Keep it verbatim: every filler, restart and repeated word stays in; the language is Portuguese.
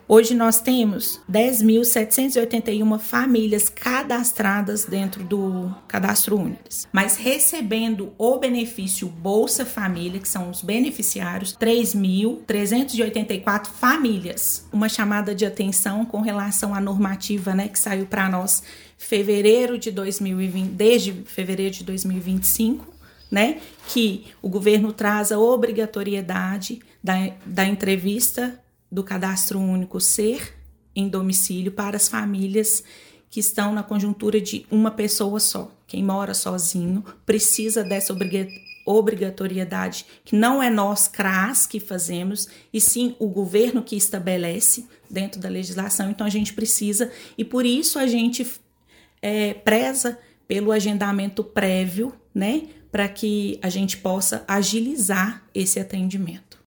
Hoje nós temos dez mil setecentas e oitenta e uma famílias cadastradas dentro do Cadastro Único, mas recebendo o benefício Bolsa Família, que são os beneficiários, três mil trezentas e oitenta e quatro famílias. Uma chamada de atenção com relação à normativa, né, que saiu para nós fevereiro de dois mil e vinte, desde fevereiro de dois mil e vinte e cinco, né, que o governo traz a obrigatoriedade da, da entrevista do Cadastro Único ser em domicílio para as famílias que estão na conjuntura de uma pessoa só. Quem mora sozinho precisa dessa obriga- obrigatoriedade, que não é nós, CRAS, que fazemos, e sim o governo que estabelece dentro da legislação. Então, a gente precisa, e por isso a gente é, preza pelo agendamento prévio, né, para que a gente possa agilizar esse atendimento.